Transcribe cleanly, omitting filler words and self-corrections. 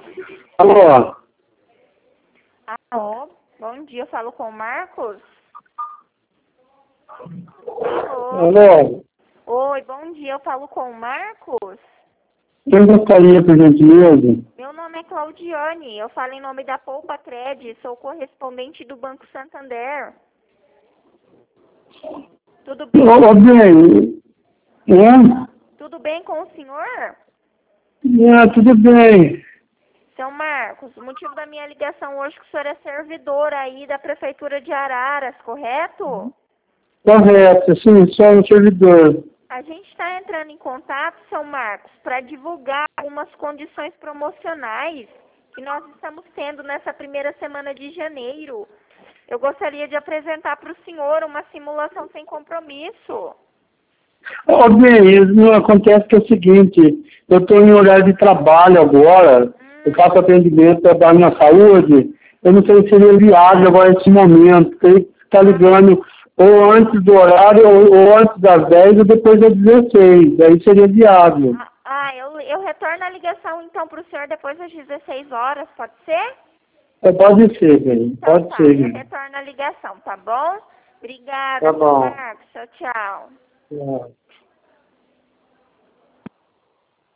Alô? Alô, bom dia, eu falo com o Marcos? Alô? Alô? Oi, bom dia, eu falo com o Marcos? Quem gostaria, por gentileza? Meu nome é Claudiane, eu falo em nome da Poupa Cred, sou correspondente do Banco Santander. Tudo bem? Ô, bem, Tudo bem com o senhor? tudo bem. Seu Marcos, o motivo da minha ligação hoje é que o senhor é servidor aí da Prefeitura de Araras, correto? Correto, sim, sou um servidor. A gente está entrando em contato, seu Marcos, para divulgar algumas condições promocionais que nós estamos tendo nessa primeira semana de janeiro. Eu gostaria de apresentar para o senhor uma simulação sem compromisso. Ô, bem, não acontece que é o seguinte, eu estou em horário de trabalho agora, eu faço atendimento da minha saúde, eu não sei se seria viável agora nesse momento, tem que estar ligando ou antes do horário, ou antes das 10 ou depois das 16, aí seria viável. Eu retorno a ligação então para o senhor depois das 16 horas, pode ser? Pode ser, bem, Então pode tá, ser, eu bem. retorno a ligação, tá bom? Obrigada, Tá seu bom. Marcos. Tchau, tchau. É.